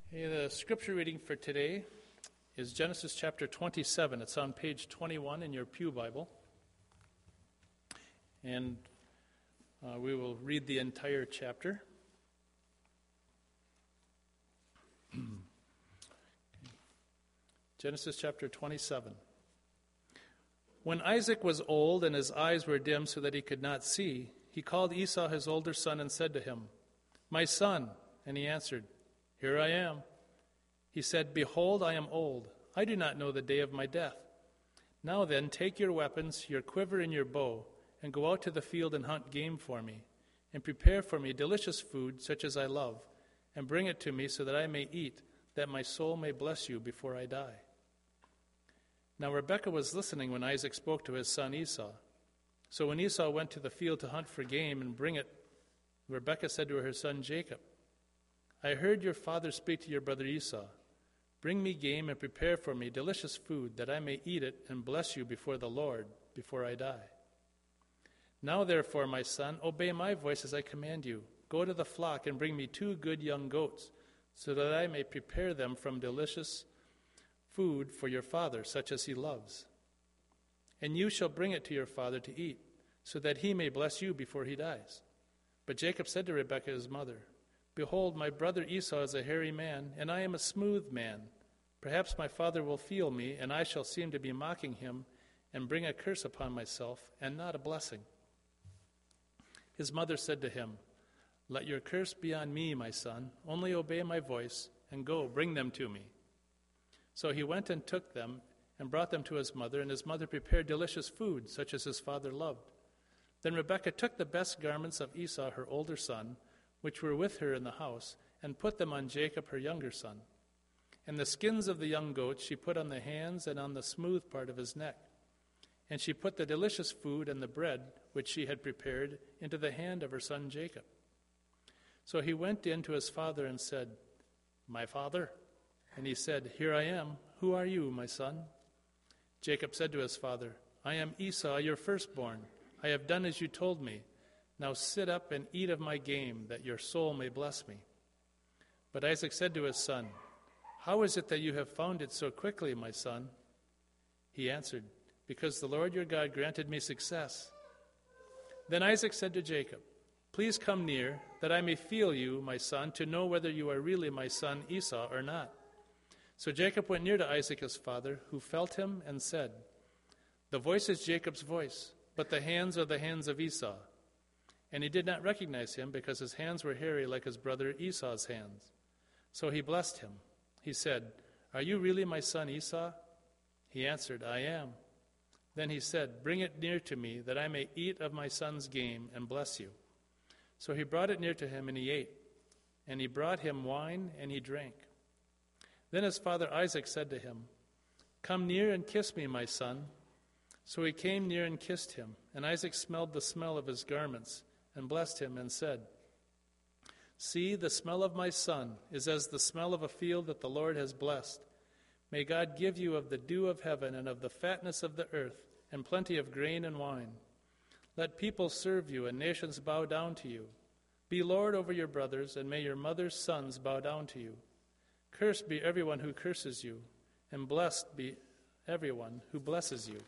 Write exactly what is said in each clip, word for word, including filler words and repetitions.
Okay, the scripture reading for today is Genesis chapter twenty-seven. It's on page twenty-one in your Pew Bible. And uh, we will read the entire chapter. Genesis chapter twenty-seven. When Isaac was old and his eyes were dim so that he could not see, he called Esau his older son and said to him, "My son." And he answered, "Here I am." He said, "Behold, I am old. I do not know the day of my death. Now then, take your weapons, your quiver and your bow, and go out to the field and hunt game for me, and prepare for me delicious food such as I love, and bring it to me so that I may eat, that my soul may bless you before I die." Now Rebekah was listening when Isaac spoke to his son Esau. So when Esau went to the field to hunt for game and bring it, Rebekah said to her son Jacob, "I heard your father speak to your brother Esau. Bring me game and prepare for me delicious food, that I may eat it and bless you before the Lord, before I die. Now therefore, my son, obey my voice as I command you. Go to the flock and bring me two good young goats, so that I may prepare them from delicious food for your father, such as he loves. And you shall bring it to your father to eat, so that he may bless you before he dies." But Jacob said to Rebekah his mother, "Behold, my brother Esau is a hairy man, and I am a smooth man. Perhaps my father will feel me, and I shall seem to be mocking him, and bring a curse upon myself, and not a blessing." His mother said to him, "Let your curse be on me, my son. Only obey my voice, and go, bring them to me." So he went and took them, and brought them to his mother, and his mother prepared delicious food, such as his father loved. Then Rebekah took the best garments of Esau, her older son, which were with her in the house, and put them on Jacob, her younger son. And the skins of the young goats she put on the hands and on the smooth part of his neck. And she put the delicious food and the bread, which she had prepared, into the hand of her son Jacob. So he went in to his father and said, "My father?" And he said, "Here I am. Who are you, my son?" Jacob said to his father, "I am Esau, your firstborn. I have done as you told me. Now sit up and eat of my game, that your soul may bless me." But Isaac said to his son, "How is it that you have found it so quickly, my son?" He answered, "Because the Lord your God granted me success." Then Isaac said to Jacob, "Please come near, that I may feel you, my son, to know whether you are really my son Esau or not." So Jacob went near to Isaac his father, who felt him and said, "The voice is Jacob's voice, but the hands are the hands of Esau." And he did not recognize him, because his hands were hairy like his brother Esau's hands. So he blessed him. He said, "Are you really my son Esau?" He answered, "I am." Then he said, "Bring it near to me, that I may eat of my son's game and bless you." So he brought it near to him, and he ate. And he brought him wine, and he drank. Then his father Isaac said to him, "Come near and kiss me, my son." So he came near and kissed him. And Isaac smelled the smell of his garments, and blessed him, and said, "See, the smell of my son is as the smell of a field that the Lord has blessed. May God give you of the dew of heaven and of the fatness of the earth, and plenty of grain and wine. Let people serve you, and nations bow down to you. Be Lord over your brothers, and may your mother's sons bow down to you. Cursed be everyone who curses you, and blessed be everyone who blesses you."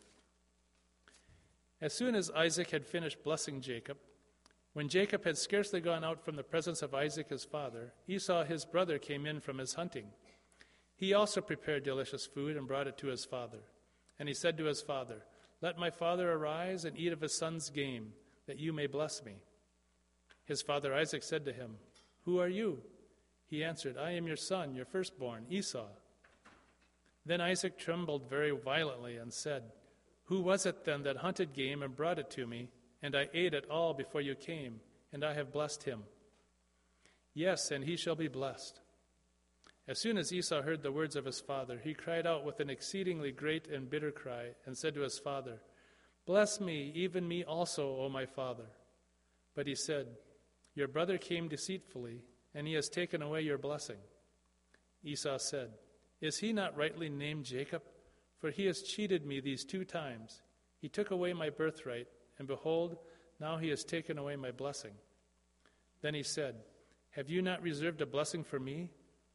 As soon as Isaac had finished blessing Jacob, when Jacob had scarcely gone out from the presence of Isaac his father, Esau his brother came in from his hunting. He also prepared delicious food and brought it to his father. And he said to his father, "Let my father arise and eat of his son's game, that you may bless me." His father Isaac said to him, "Who are you?" He answered, "I am your son, your firstborn, Esau." Then Isaac trembled very violently and said, "Who was it then that hunted game and brought it to me? And I ate it all before you came, and I have blessed him." "Yes, and he shall be blessed." As soon as Esau heard the words of his father, he cried out with an exceedingly great and bitter cry, and said to his father, "Bless me, even me also, O my father." But he said, "Your brother came deceitfully, and he has taken away your blessing." Esau said, "Is he not rightly named Jacob? For he has cheated me these two times. He took away my birthright, and behold, now he has taken away my blessing." Then he said, "Have you not reserved a blessing for me?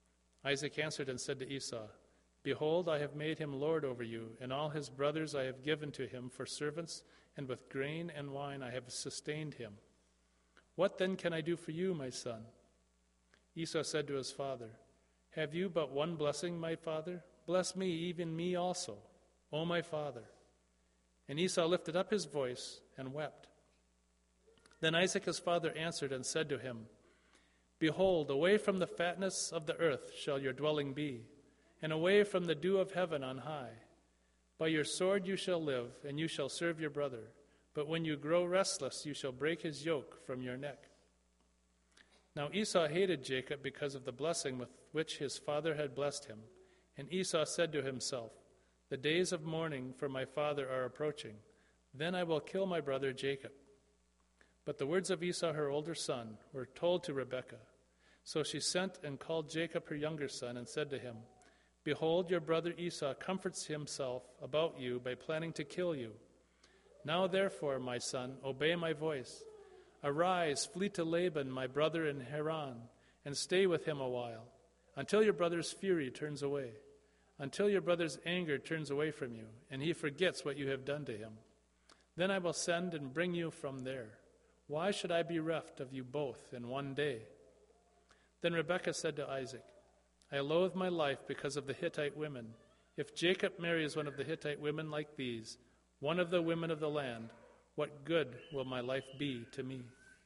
Isaac answered and said to Esau, Behold, I have made him lord over you, and all his brothers I have given to him for servants, and with grain and wine I have sustained him. What then can I do for you, my son? Esau said to his father, Have you but one blessing, my father? Bless me, even me also, O my father. And Esau lifted up his voice and wept. Then Isaac his father answered and said to him, Behold, away from the fatness of the earth shall your dwelling be, and away from the dew of heaven on high. By your sword you shall live, and you shall serve your brother. But when you grow restless, you shall break his yoke from your neck. Now Esau hated Jacob because of the blessing with which his father had blessed him. And Esau said to himself, The days of mourning for my father are approaching. Then I will kill my brother Jacob. But the words of Esau, her older son, were told to Rebekah. So she sent and called Jacob, her younger son, and said to him, Behold, your brother Esau comforts himself about you by planning to kill you. Now therefore, my son, obey my voice. Arise, flee to Laban, my brother in Haran, and stay with him a while, until your brother's fury turns away, until your brother's anger turns away from you, and he forgets what you have done to him. Then I will send and bring you from there. Why should I be reft of you both in one day? Then Rebekah said to Isaac, I loathe my life because of the Hittite women. If Jacob marries one of the Hittite women like these, one of the women of the land, what good will my life be to me?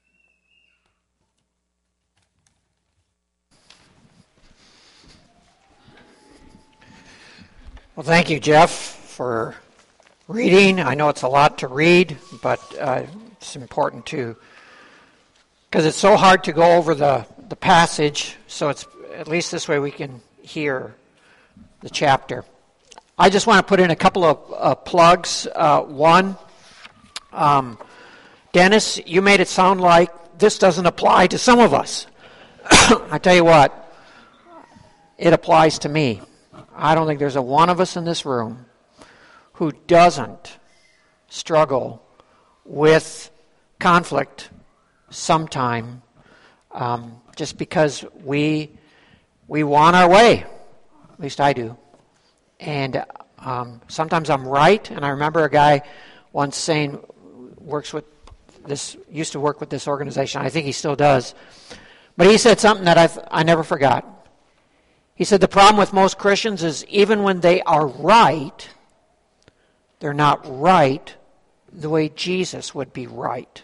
Well, thank you, Jeff, for reading. I know it's a lot to read, but uh, it's important to, because it's so hard to go over the, the passage, so it's at least this way we can hear the chapter. I just want to put in a couple of uh, plugs. Uh, one, um, Dennis, you made it sound like this doesn't apply to some of us. I tell you what, it applies to me. I don't think there's a one of us in this room who doesn't struggle with conflict sometime, um, just because we we want our way. At least I do. And um, sometimes I'm right. And I remember a guy once saying, works with this, used to work with this organization. I think he still does. But he said something that I've, I never forgot. He said the problem with most Christians is even when they are right, they're not right the way Jesus would be right.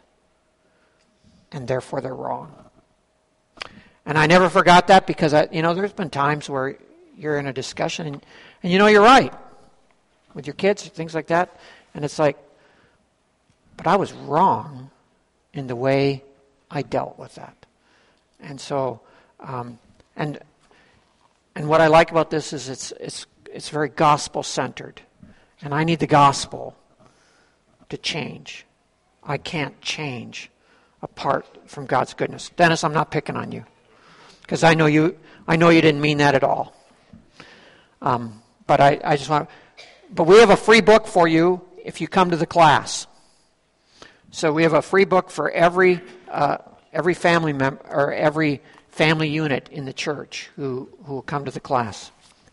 And therefore they're wrong. And I never forgot that because, I, you know, there's been times where you're in a discussion and, and you know you're right with your kids, things like that. And it's like, but I was wrong in the way I dealt with that. And so, um, and and what I like about this is it's it's it's very gospel-centered. And I need the gospel to change. I can't change apart from God's goodness. Dennis, I'm not picking on you. Because I know you I know you didn't mean that at all. Um, but I, I just want but we have a free book for you if you come to the class. So we have a free book for every uh, every family member or every family unit in the church who, who will come to the class.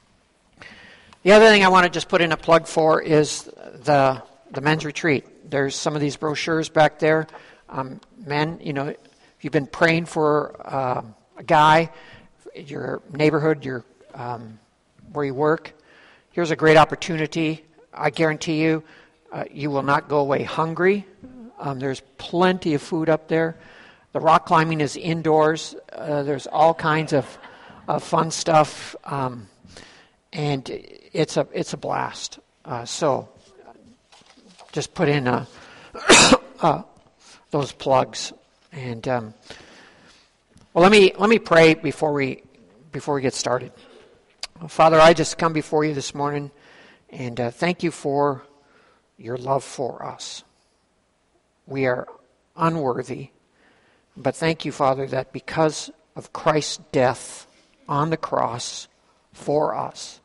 The other thing I want to just put in a plug for is the the men's retreat. There's some of these brochures back there. Um, men, you know, if you've been praying for uh, a guy, your neighborhood, your um, where you work, here's a great opportunity. I guarantee you, uh, you will not go away hungry. Um, there's plenty of food up there. The rock climbing is indoors. Uh, there's all kinds of, of fun stuff, um, and it's a it's a blast. Uh, so, just put in a, uh, those plugs, and um, well, let me let me pray before we before we get started. Father, I just come before you this morning, and uh, thank you for your love for us. We are unworthy, but thank you, Father, that because of Christ's death on the cross for us,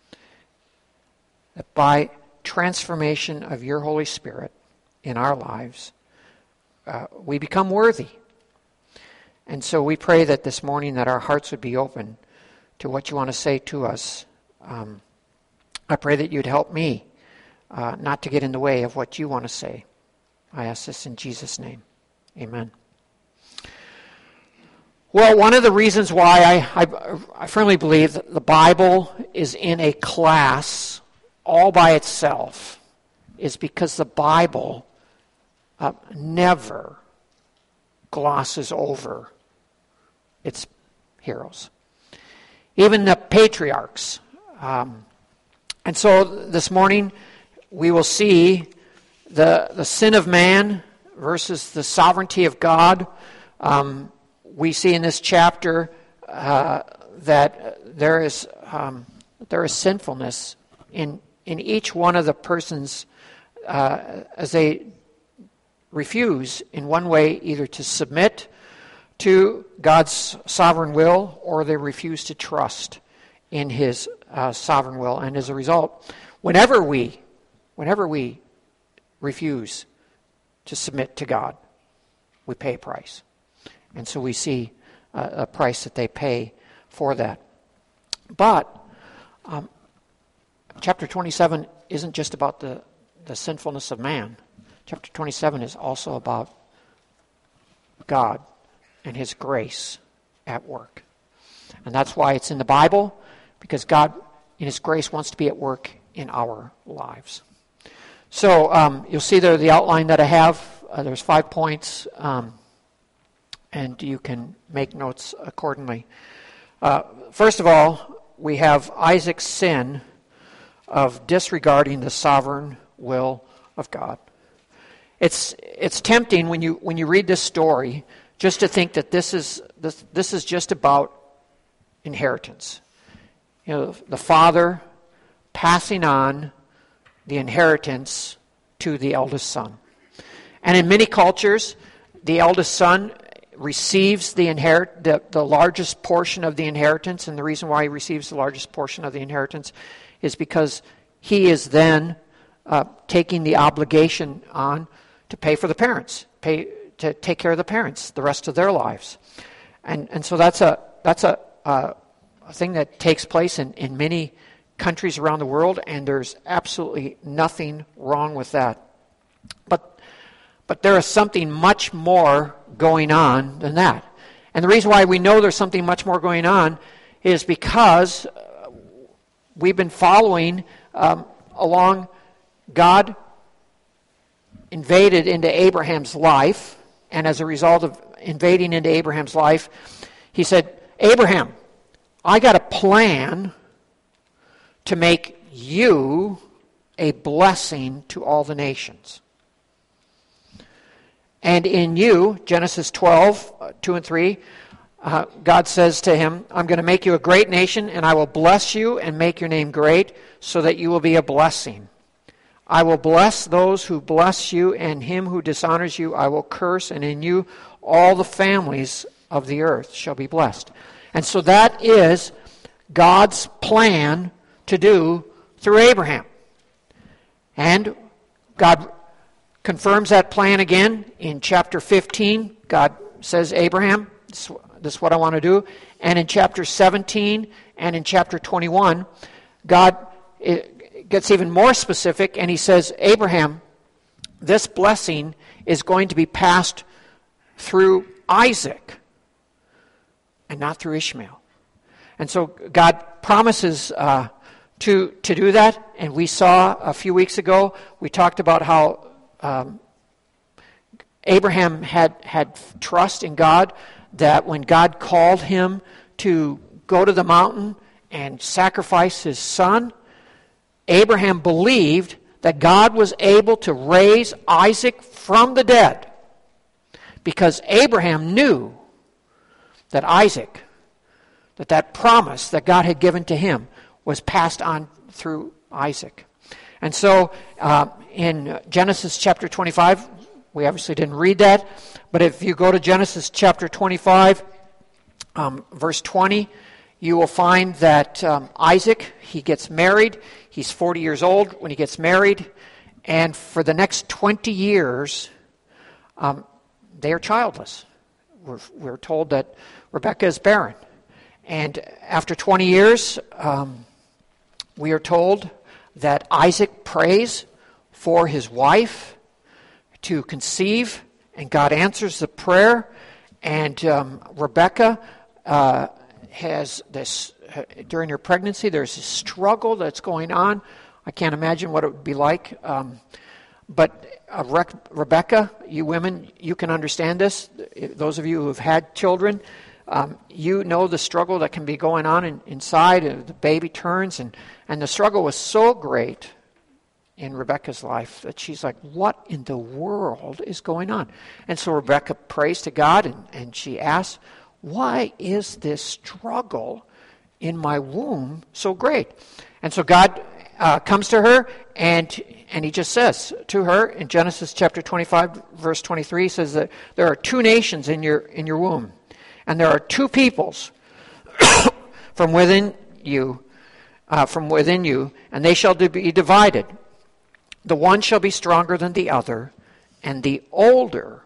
that by transformation of your Holy Spirit in our lives, uh, we become worthy. And so we pray that this morning that our hearts would be open to what you want to say to us. Um, I pray that you'd help me uh, not to get in the way of what you want to say. I ask this in Jesus' name. Amen. Well, one of the reasons why I, I, I firmly believe that the Bible is in a class all by itself is because the Bible uh, never glosses over its heroes. Even the patriarchs. Um, and so this morning we will see the, the sin of man versus the sovereignty of God. Um, we see in this chapter uh, that there is um, there is sinfulness in in each one of the persons uh, as they refuse in one way either to submit to God's sovereign will or they refuse to trust in His uh, sovereign will. And as a result, whenever we whenever we refuse to submit to God, we pay a price. And so we see uh, a price that they pay for that. But um, chapter twenty-seven isn't just about the, the sinfulness of man. Chapter twenty-seven is also about God and His grace at work. And that's why it's in the Bible, because God, in His grace, wants to be at work in our lives. So um, you'll see there the outline that I have. Uh, there's five points. Um, and you can make notes accordingly. Uh, first of all, we have Isaac's sin of disregarding the sovereign will of God. It's it's tempting when you when you read this story just to think that this is this this is just about inheritance. You know, the father passing on the inheritance to the eldest son. And in many cultures, the eldest son receives the inherit the, the largest portion of the inheritance, and the reason why he receives the largest portion of the inheritance is because he is then uh, taking the obligation on to pay for the parents, pay to take care of the parents the rest of their lives, and and so that's a that's a, uh, a thing that takes place in, in many countries around the world, and there's absolutely nothing wrong with that. But But there is something much more going on than that. And the reason why we know there's something much more going on is because we've been following um, along. God invaded into Abraham's life, and as a result of invading into Abraham's life, He said, Abraham, I got a plan to make you a blessing to all the nations. And in you, Genesis twelve, two and three, uh, God says to him, I'm going to make you a great nation, and I will bless you and make your name great, so that you will be a blessing. I will bless those who bless you, and him who dishonors you I will curse, and in you all the families of the earth shall be blessed. And so that is God's plan to do through Abraham. And God confirms that plan again in chapter fifteen. God says, Abraham, this, this is what I want to do. And in chapter seventeen and in chapter twenty-one, God gets even more specific, and He says, Abraham, this blessing is going to be passed through Isaac and not through Ishmael. And so God promises uh, to, to do that. And we saw a few weeks ago, we talked about how Um, Abraham had, had trust in God, that when God called him to go to the mountain and sacrifice his son, Abraham believed that God was able to raise Isaac from the dead, because Abraham knew that Isaac, that that promise that God had given to him was passed on through Isaac. And so uh, in Genesis chapter twenty-five, we obviously didn't read that, but if you go to Genesis chapter twenty-five, um, verse twenty, you will find that um, Isaac, he gets married. He's forty years old when he gets married, and for the next twenty years, um, they are childless. We're, we're told that Rebekah is barren. And after twenty years, um, we are told that Isaac prays for his wife to conceive, and God answers the prayer. And um, Rebekah uh, has this, uh, during her pregnancy, there's a struggle that's going on. I can't imagine what it would be like. Um, but uh, Re- Rebekah, you women, you can understand this. Those of you who have had children, um, you know the struggle that can be going on in, inside. Uh, the baby turns, and, and the struggle was so great in Rebekah's life that she's like, what in the world is going on? And so Rebekah prays to God, and, and she asks, why is this struggle in my womb so great? And so God uh, comes to her, and and he just says to her in Genesis chapter twenty-five, verse twenty-three, he says that there are two nations in your in your womb, and there are two peoples from within you, uh, from within you, and they shall be divided. The one shall be stronger than the other, and the older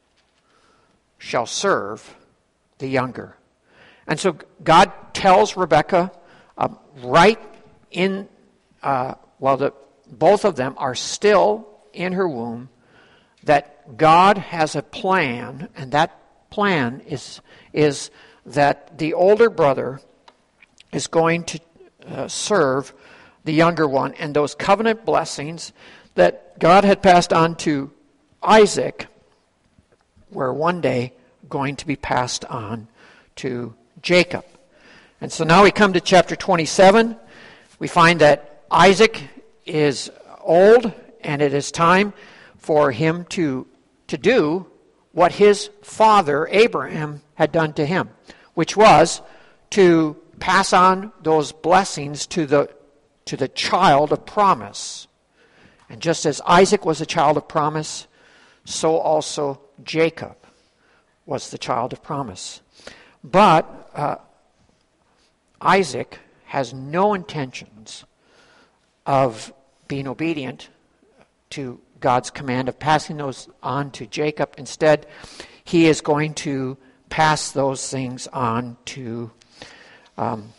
shall serve the younger. And so God tells Rebekah uh, right in, uh, while the, both of them are still in her womb, that God has a plan, and that plan is, is that the older brother is going to uh, serve the younger one, and those covenant blessings that God had passed on to Isaac were one day going to be passed on to Jacob. And so now we come to chapter twenty-seven. We find that Isaac is old, and it is time for him to, to do what his father Abraham had done to him, which was to pass on those blessings to the to the child of promise. And just as Isaac was a child of promise, so also Jacob was the child of promise. But uh, Isaac has no intentions of being obedient to God's command of passing those on to Jacob. Instead, he is going to pass those things on to um,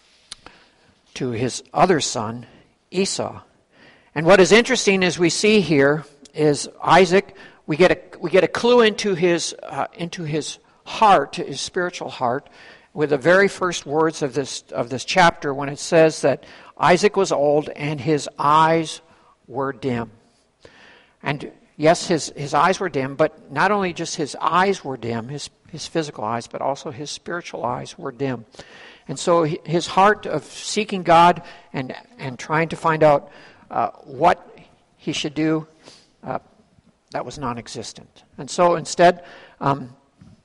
to his other son, Esau. And what is interesting as we see here is Isaac, we get a we get a clue into his uh, into his heart, his spiritual heart, with the very first words of this of this chapter when it says that Isaac was old and his eyes were dim. And yes, his, his eyes were dim, but not only just his eyes were dim, his, his physical eyes, but also his spiritual eyes were dim. And so his heart of seeking God and and trying to find out uh, what he should do, uh, that was non-existent. And so instead, um,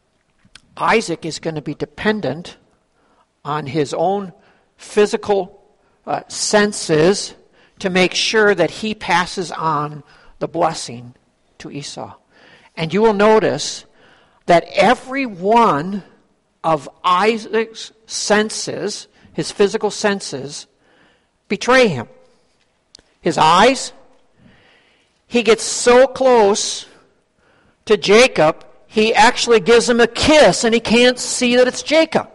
Isaac is going to be dependent on his own physical uh, senses to make sure that he passes on the blessing to Esau. And you will notice that every one of Isaac's senses, his physical senses, betray him. His eyes, he gets so close to Jacob, he actually gives him a kiss and he can't see that it's Jacob.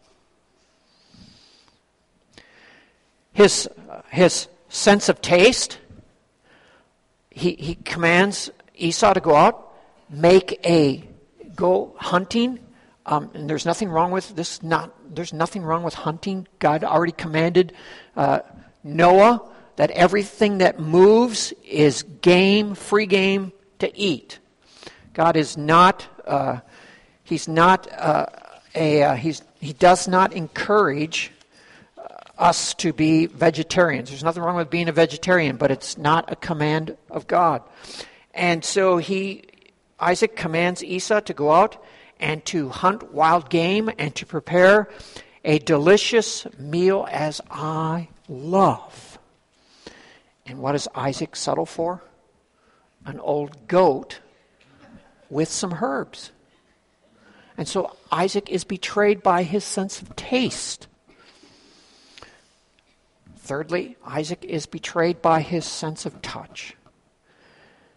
His, his sense of taste, he, he commands Esau to go out, make a, go hunting. Um, and there's nothing wrong with this. Not there's nothing wrong with hunting. God already commanded uh, Noah that everything that moves is game, free game to eat. God is not. Uh, he's not uh, a. Uh, he's he does not encourage uh, us to be vegetarians. There's nothing wrong with being a vegetarian, but it's not a command of God. And so he, Isaac commands Esau to go out and to hunt wild game and to prepare a delicious meal as I love. And what does Isaac settle for? An old goat with some herbs. And so Isaac is betrayed by his sense of taste. Thirdly, Isaac is betrayed by his sense of touch.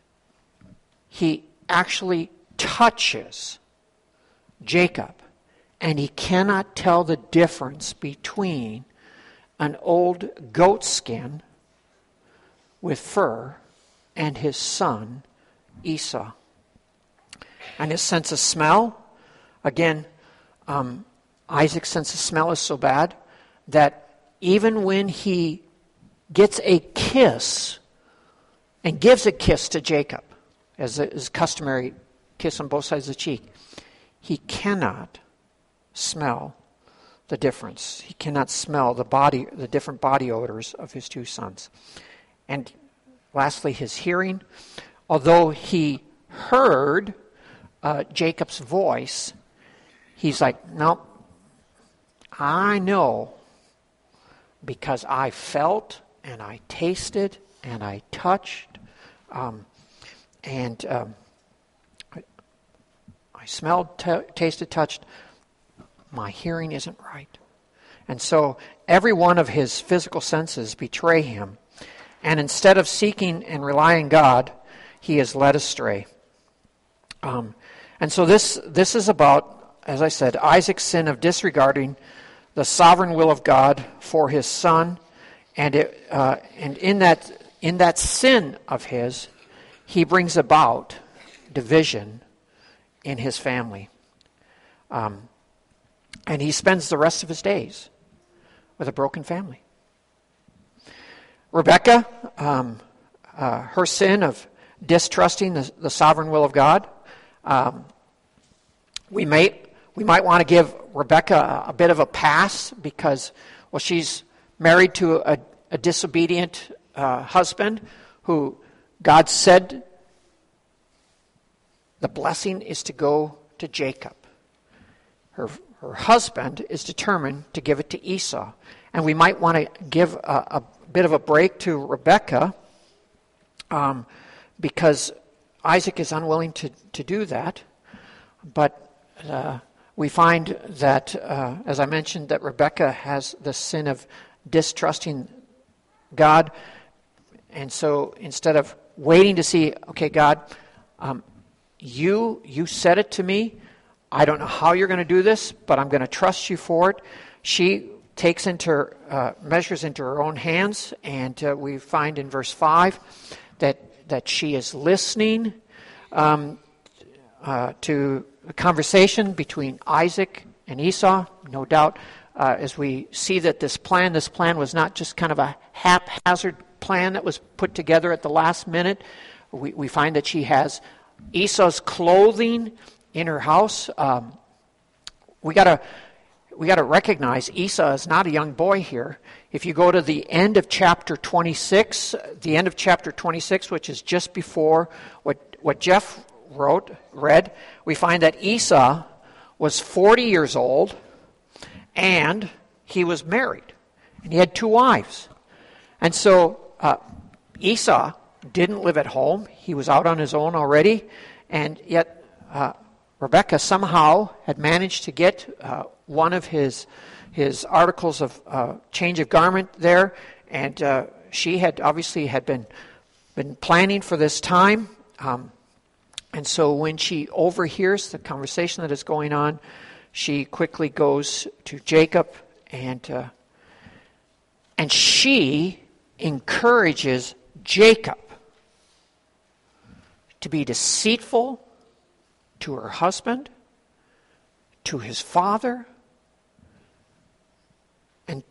He actually touches Jacob, and he cannot tell the difference between an old goat skin with fur and his son Esau. And his sense of smell, again, um, Isaac's sense of smell is so bad that even when he gets a kiss and gives a kiss to Jacob, as is customary, kiss on both sides of the cheek, he cannot smell the difference. He cannot smell the body, the different body odors of his two sons. And lastly, his hearing. Although he heard uh, Jacob's voice, he's like, no, I know because I felt and I tasted and I touched um, and um, I, I smelled, t- tasted, touched. My hearing isn't right. And so every one of his physical senses betray him. And instead of seeking and relying on God, he is led astray. Um, and so this this is about, as I said, Isaac's sin of disregarding the sovereign will of God for his son. And it, uh, and in that in that sin of his, he brings about division in his family. Um, and he spends the rest of his days with a broken family. Rebekah, um, uh, her sin of distrusting the, the sovereign will of God, um, we may we might want to give Rebekah a, a bit of a pass because, well, she's married to a, a disobedient uh, husband who God said the blessing is to go to Jacob. Her her husband is determined to give it to Esau, and we might want to give a, a bit of a break to Rebekah um, because Isaac is unwilling to, to do that. But uh, we find that, uh, as I mentioned, that Rebekah has the sin of distrusting God. And so instead of waiting to see, okay, God, um, you you said it to me. I don't know how you're going to do this, but I'm going to trust you for it. She takes into uh, measures into her own hands, and uh, we find in verse five that that she is listening um, uh, to a conversation between Isaac and Esau. No doubt, uh, as we see that this plan, this plan was not just kind of a haphazard plan that was put together at the last minute. We, we find that she has Esau's clothing in her house. Um, we gotta we gotta recognize Esau is not a young boy here. If you go to the end of chapter twenty-six, the end of chapter twenty-six, which is just before what what Jeff wrote, read, we find that Esau was forty years old and he was married. And he had two wives. And so uh, Esau didn't live at home. He was out on his own already. And yet uh, Rebekah somehow had managed to get uh, one of his his articles of uh, change of garment there, and uh, she had obviously had been been planning for this time, um, and so when she overhears the conversation that is going on, she quickly goes to Jacob, and uh, and she encourages Jacob to be deceitful to her husband, to his father, and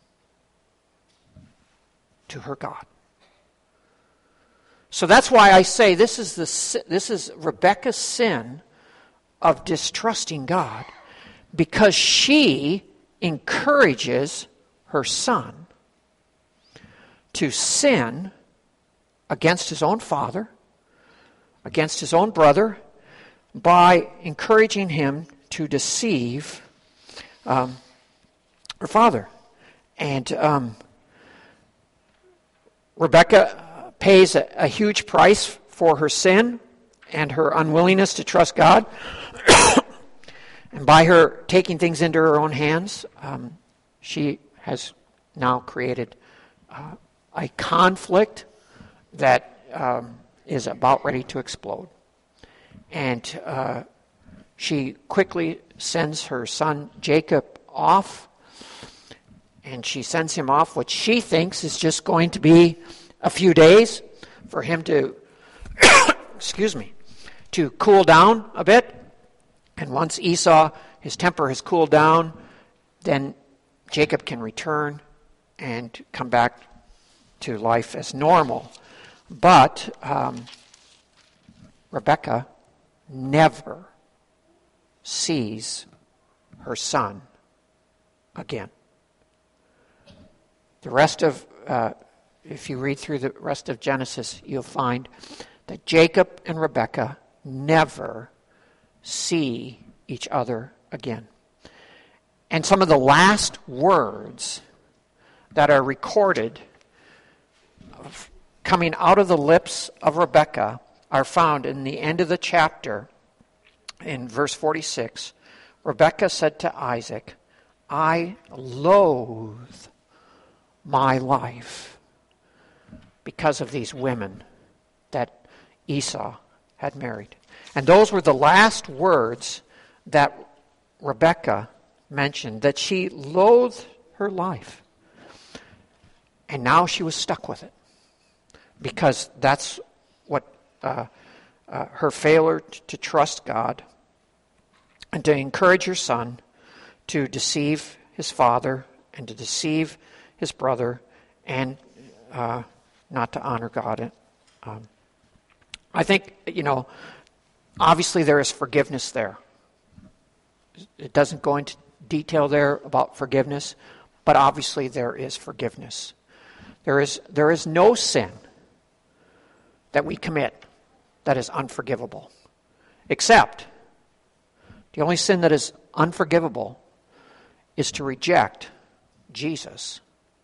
to her God. So that's why I say this is the this is Rebekah's sin of distrusting God, because she encourages her son to sin against his own father, against his own brother, by encouraging him to deceive um, her father. And um, Rebekah pays a, a huge price for her sin and her unwillingness to trust God. And by her taking things into her own hands, um, she has now created uh, a conflict that um, is about ready to explode. And uh, She quickly sends her son Jacob off, and she sends him off what she thinks is just going to be a few days for him to, excuse me, to cool down a bit. And once Esau, his temper has cooled down, then Jacob can return and come back to life as normal. But um, Rebekah never sees her son again. The rest of, uh, if you read through the rest of Genesis, you'll find that Jacob and Rebekah never see each other again. And some of the last words that are recorded of coming out of the lips of Rebekah are found in the end of the chapter in verse forty-six. Rebekah said to Isaac, I loathe my life because of these women that Esau had married. And those were the last words that Rebekah mentioned, that she loathed her life. And now she was stuck with it, because that's what uh, uh, her failure t- to trust God and to encourage her son to deceive his father and to deceive his brother and uh, not to honor God. Um, I think, you know, obviously there is forgiveness there. It doesn't go into detail there about forgiveness, but obviously there is forgiveness. There is there is no sin that we commit that is unforgivable, except the only sin that is unforgivable is to reject Jesus.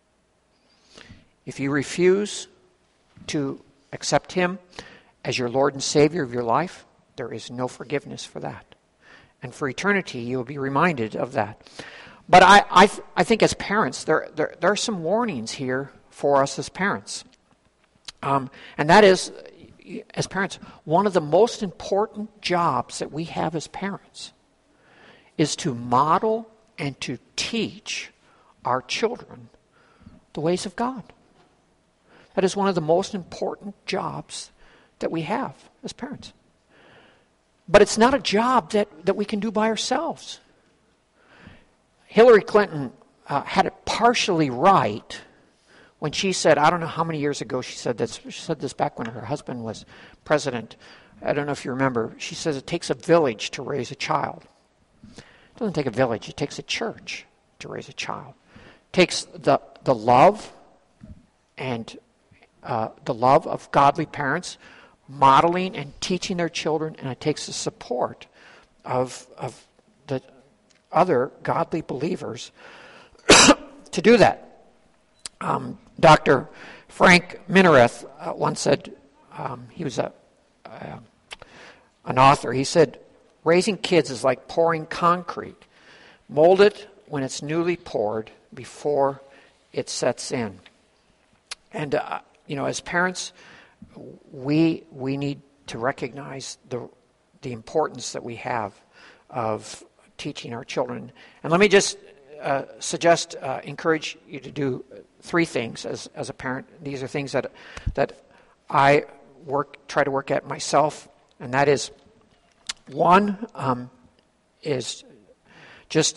If you refuse to accept him as your Lord and Savior of your life, there is no forgiveness for that. And for eternity, you will be reminded of that. But I I, th- I think as parents, there, there, there are some warnings here for us as parents. Um, and that is, as parents, one of the most important jobs that we have as parents is to model and to teach our children the ways of God. That is one of the most important jobs that we have as parents. But it's not a job that, that we can do by ourselves. Hillary Clinton uh, had it partially right when she said, I don't know how many years ago she said this, she said this back when her husband was president. I don't know if you remember. She says it takes a village to raise a child. It doesn't take a village, it takes a church to raise a child. It takes the, the love and uh, the love of godly parents modeling and teaching their children, and it takes the support of, of the other godly believers to do that. Um, Doctor Frank Minareth uh, once said, um, he was a, uh, an author, he said, raising kids is like pouring concrete. Mold it when it's newly poured before it sets in. And, uh, you know, as parents, we we need to recognize the the importance that we have of teaching our children. And let me just uh, suggest, uh, encourage you to do three things as as a parent. These are things that that I work try to work at myself, and that is, one um, is just,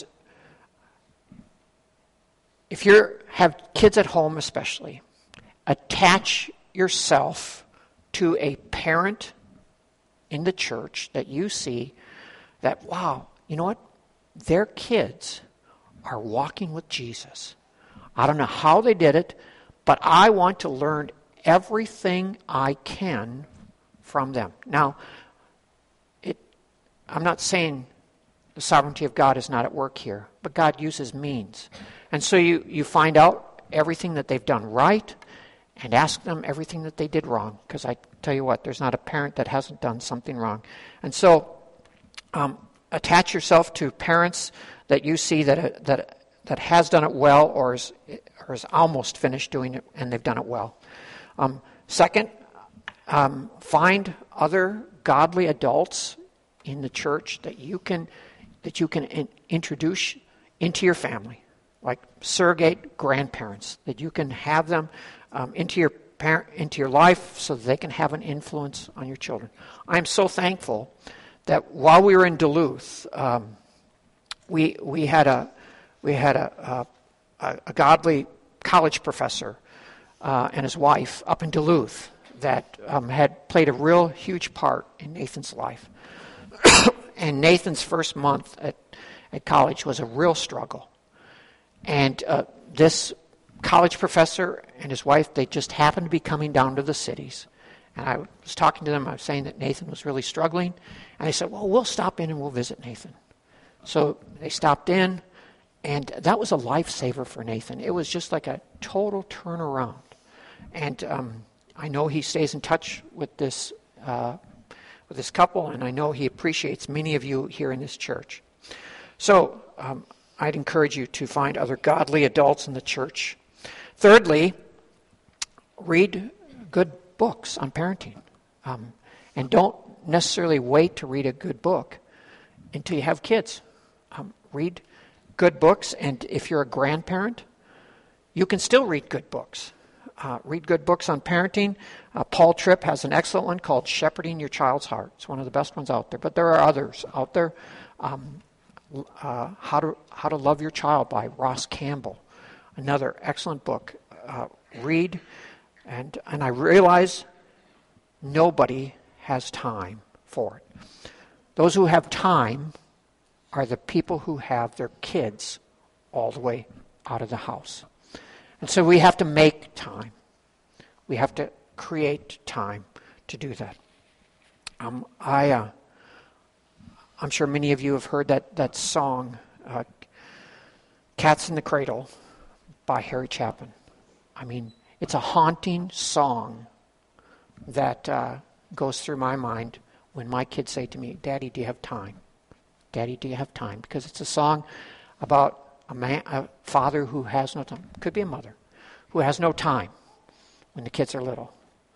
if you have kids at home especially, attach yourself to a parent in the church that you see that, wow, you know what? Their kids are walking with Jesus. I don't know how they did it, but I want to learn everything I can from them. Now, it, I'm not saying the sovereignty of God is not at work here, but God uses means. And so you, you find out everything that they've done right, and ask them everything that they did wrong. Because I tell you what, there's not a parent that hasn't done something wrong. And so, um, attach yourself to parents that you see that that that has done it well, or is or is almost finished doing it, and they've done it well. Um, second, um, find other godly adults in the church that you can that you can in, introduce into your family, like surrogate grandparents, that you can have them um, into your parent, into your life so that they can have an influence on your children. I'm so thankful that while we were in Duluth, um, we we had a we had a a, a godly college professor uh, and his wife up in Duluth that um, had played a real huge part in Nathan's life. And Nathan's first month at, at college was a real struggle. And uh, this college professor and his wife, they just happened to be coming down to the cities. And I was talking to them, I was saying that Nathan was really struggling. And they said, well, we'll stop in and we'll visit Nathan. So they stopped in, and that was a lifesaver for Nathan. It was just like a total turnaround. And um, I know he stays in touch with this uh, with this couple, and I know he appreciates many of you here in this church. So um, I'd encourage you to find other godly adults in the church. Thirdly, read good books on parenting. Um, and don't necessarily wait to read a good book until you have kids. Um, read good books, and if you're a grandparent, you can still read good books. Uh, read good books on parenting. Uh, Paul Tripp has an excellent one called Shepherding Your Child's Heart. It's one of the best ones out there, but there are others out there. Um, uh, How to How to Love Your Child by Ross Campbell, another excellent book. Uh, read, and and I realize nobody has time for it. Those who have time are the people who have their kids all the way out of the house. And so we have to make time. We have to create time to do that. Um, I, uh, I'm sure many of you have heard that, that song, uh, Cats in the Cradle by Harry Chapin. I mean, it's a haunting song that uh, goes through my mind when my kids say to me, Daddy, do you have time? Daddy, do you have time? Because it's a song about a man, a father who has no time. Could be a mother who has no time when the kids are little.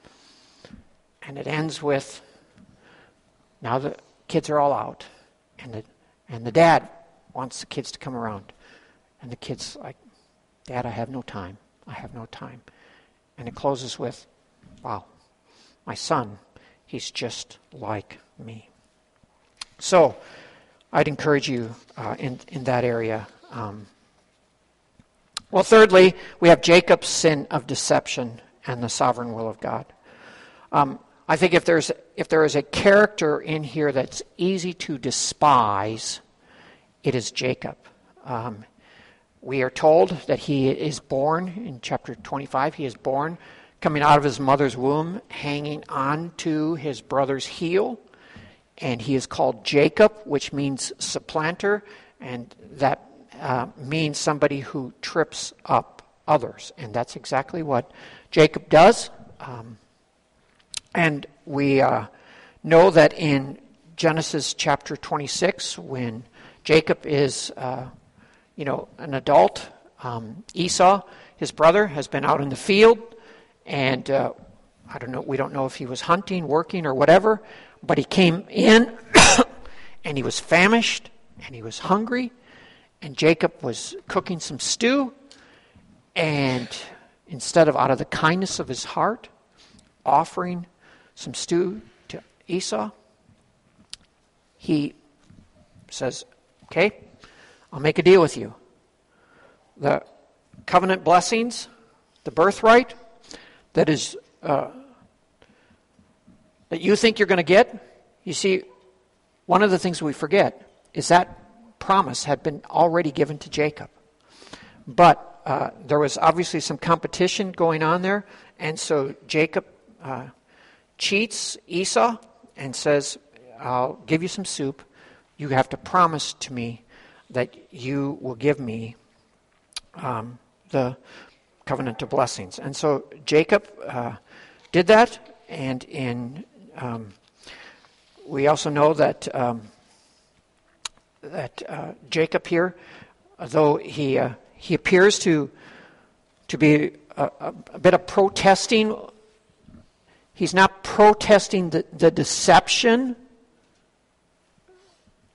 And it ends with, now the kids are all out, and the and the dad wants the kids to come around. And the kid's like, Dad, I have no time. I have no time. And it closes with, wow, my son, he's just like me. So I'd encourage you uh, in, in that area. Um, well, thirdly, we have Jacob's sin of deception and the sovereign will of God. Um, I think if there's if there is a character in here that's easy to despise, it is Jacob. Um, we are told that he is born, in chapter twenty-five, he is born coming out of his mother's womb, hanging on to his brother's heel, and he is called Jacob, which means supplanter, and that uh, means somebody who trips up others, and that's exactly what Jacob does. Um, and we uh, know that in Genesis chapter twenty-six, when Jacob is, uh, you know, an adult, um, Esau, his brother, has been out in the field, and uh, I don't know, we don't know if he was hunting, working, or whatever, but he came in, and he was famished, and he was hungry, and Jacob was cooking some stew, and instead of out of the kindness of his heart, offering some stew to Esau, he says, okay, I'll make a deal with you. The covenant blessings, the birthright that is uh, that you think you're going to get, you see, one of the things we forget is that promise had been already given to Jacob. But uh, there was obviously some competition going on there, and so Jacob uh, cheats Esau and says, I'll give you some soup. You have to promise to me that you will give me um, the covenant of blessings. And so Jacob uh, did that, and in um, we also know that um, that uh, Jacob here, though he uh, he appears to to be a, a, a bit of protesting, he's not protesting the, the deception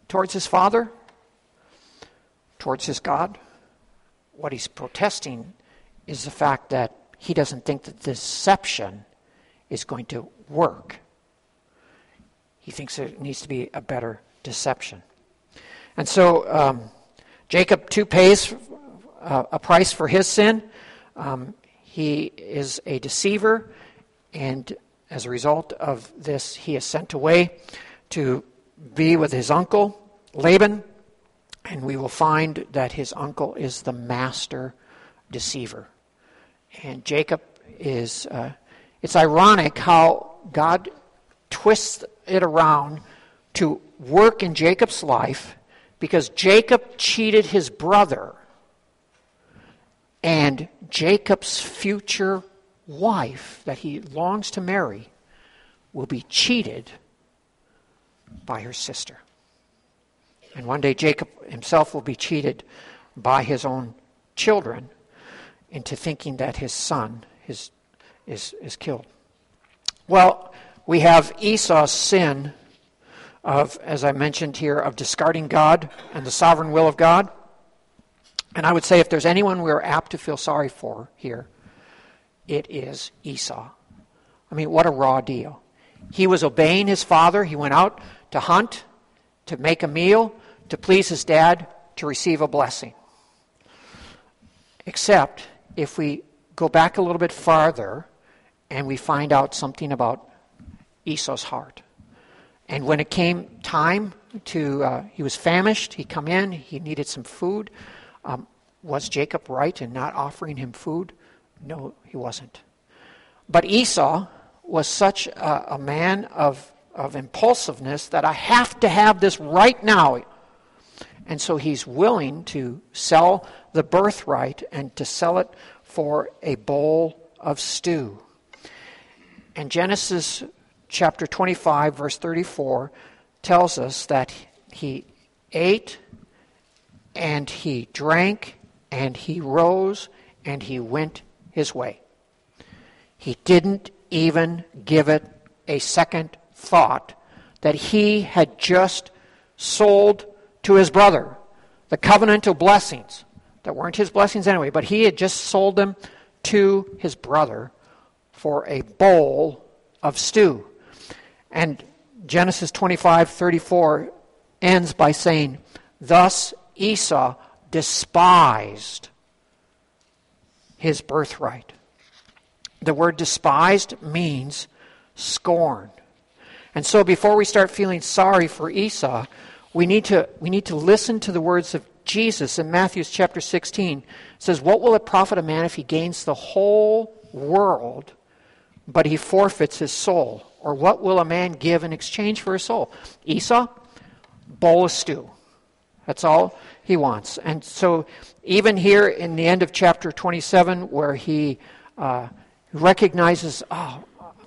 towards his father, towards his God. What he's protesting is the fact that he doesn't think that deception is going to work. He thinks there needs to be a better deception. And so um, Jacob too pays uh, a price for his sin. Um, he is a deceiver, and as a result of this, he is sent away to be with his uncle, Laban, and we will find that his uncle is the master deceiver. And Jacob is, uh, it's ironic how God twists it around to work in Jacob's life, because Jacob cheated his brother, and Jacob's future wife that he longs to marry will be cheated by her sister. And one day Jacob himself will be cheated by his own children into thinking that his son is, is, is killed. Well, we have Esau's sin of, as I mentioned here, of discarding God and the sovereign will of God. And I would say if there's anyone we're apt to feel sorry for here, it is Esau. I mean, what a raw deal. He was obeying his father. He went out to hunt, to make a meal, to please his dad, to receive a blessing. Except if we go back a little bit farther and we find out something about Esau's heart. And when it came time to, uh, he was famished, he come in, he needed some food. Um, was Jacob right in not offering him food? No, he wasn't. But Esau was such a, a man of, of impulsiveness that I have to have this right now. And so he's willing to sell the birthright and to sell it for a bowl of stew. And Genesis chapter twenty-five, verse thirty-four, tells us that he ate and he drank and he rose and he went his way. He didn't even give it a second thought that he had just sold to his brother the covenantal blessings that weren't his blessings anyway, but he had just sold them to his brother for a bowl of stew. And Genesis twenty-five thirty-four ends by saying, thus Esau despised his birthright. The word despised means scorn. And so before we start feeling sorry for Esau, we need to we need to listen to the words of Jesus in Matthew chapter sixteen. It says, what will it profit a man if he gains the whole world, but he forfeits his soul? Or what will a man give in exchange for his soul? Esau, bowl of stew. That's all he wants. And so even here in the end of chapter twenty-seven, where he uh, recognizes, oh,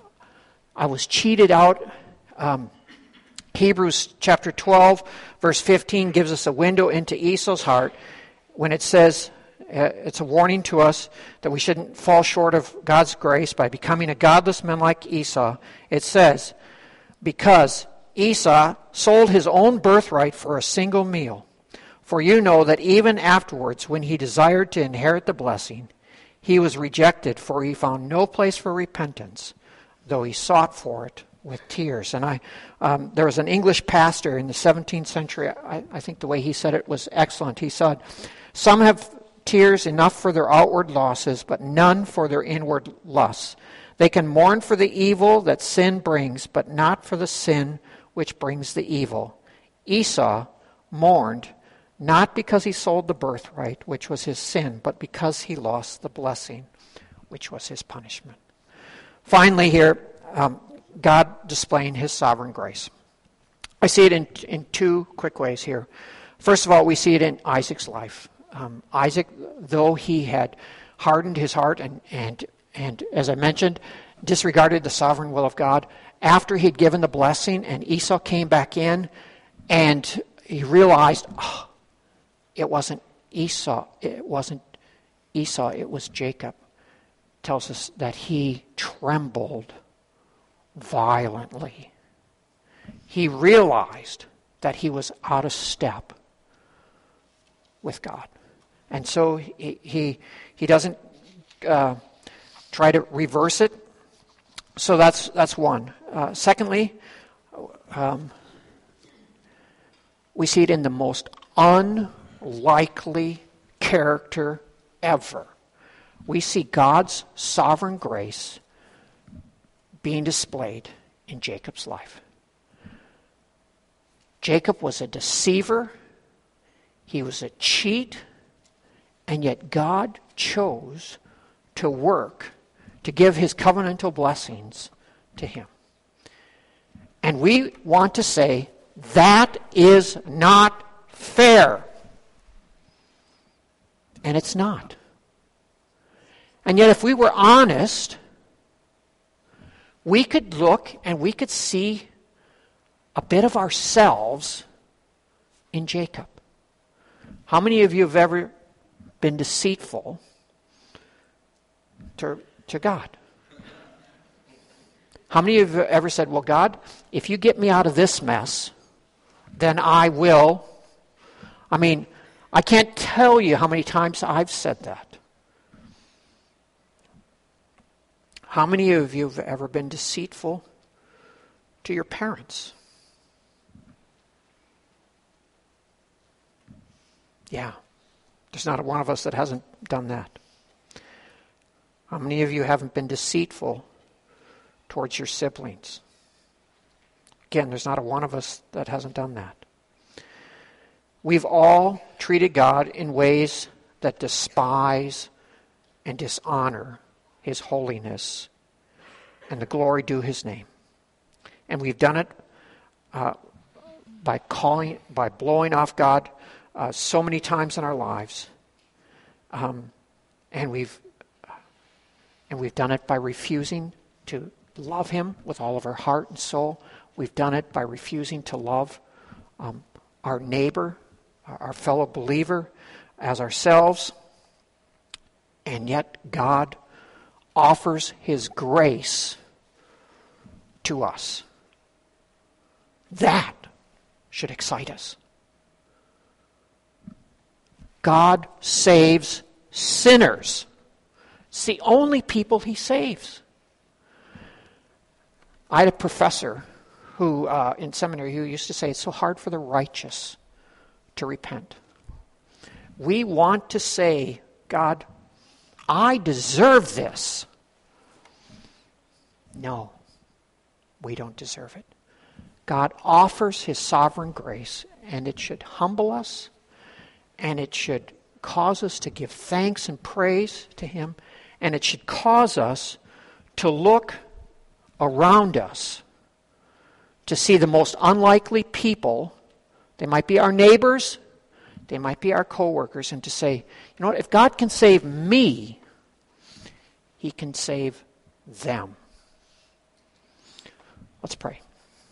I was cheated out. Um, Hebrews chapter twelve, verse fifteen gives us a window into Esau's heart when it says, uh, it's a warning to us that we shouldn't fall short of God's grace by becoming a godless man like Esau. It says, because Esau sold his own birthright for a single meal. For you know that even afterwards, when he desired to inherit the blessing, he was rejected, for he found no place for repentance, though he sought for it with tears. And I, um, there was an English pastor in the seventeenth century, I, I think the way he said it was excellent. He said, some have tears enough for their outward losses, but none for their inward lusts. They can mourn for the evil that sin brings, but not for the sin which brings the evil. Esau mourned not because he sold the birthright, which was his sin, but because he lost the blessing, which was his punishment. Finally here, um, God displaying his sovereign grace. I see it in, in two quick ways here. First of all, we see it in Isaac's life. Um, Isaac, though he had hardened his heart and, and, and, as I mentioned, disregarded the sovereign will of God, after he'd given the blessing and Esau came back in and he realized, oh, it wasn't Esau, it wasn't Esau, it was Jacob. Tells us that he trembled violently. He realized that he was out of step with God. And so he he, he doesn't uh, try to reverse it. So that's that's one. Uh, secondly, um, we see it in the most unlikely character ever. We see God's sovereign grace being displayed in Jacob's life. Jacob was a deceiver. He was a cheat. And yet God chose to work to give his covenantal blessings to him. And we want to say, that is not fair. And it's not. And yet if we were honest, we could look and we could see a bit of ourselves in Jacob. How many of you have ever been deceitful to, to God? How many of you have ever said, well, God, if you get me out of this mess, then I will. I mean, I can't tell you how many times I've said that. How many of you have ever been deceitful to your parents? Yeah. There's not one of us that hasn't done that. How many of you haven't been deceitful towards your siblings? Again, there's not a one of us that hasn't done that. We've all treated God in ways that despise and dishonor his holiness and the glory due his name. And we've done it uh, by calling, by blowing off God uh, so many times in our lives. Um, and we've and we've done it by refusing to love him with all of our heart and soul. We've done it by refusing to love um, our neighbor, our fellow believer, as ourselves. And yet God offers his grace to us. That should excite us. God saves sinners. It's the only people he saves. I had a professor who, uh, in seminary, who used to say, it's so hard for the righteous to repent. We want to say, God, I deserve this. No, we don't deserve it. God offers his sovereign grace, and it should humble us, and it should cause us to give thanks and praise to him, and it should cause us to look around us to see the most unlikely people. They might be our neighbors, they might be our co-workers, and to say, you know what, if God can save me, he can save them. Let's pray.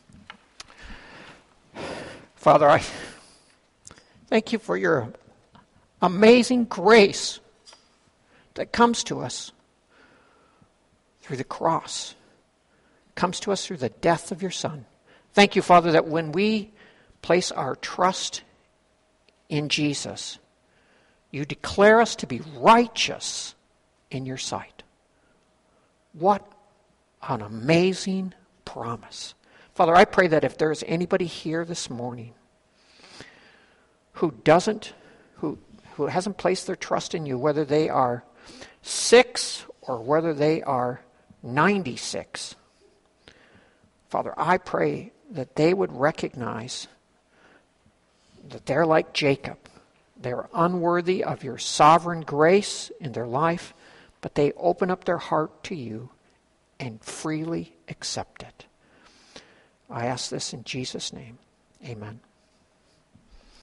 Father, I thank you for your amazing grace that comes to us through the cross, comes to us through the death of your Son. Thank you, Father, that when we place our trust in Jesus, you declare us to be righteous in your sight. What an amazing promise. Father, I pray that if there's anybody here this morning who doesn't, who, who hasn't placed their trust in you, whether they are six or whether they are ninety-six, Father, I pray that they would recognize that they're like Jacob. They're unworthy of your sovereign grace in their life, but they open up their heart to you and freely accept it. I ask this in Jesus' name. Amen.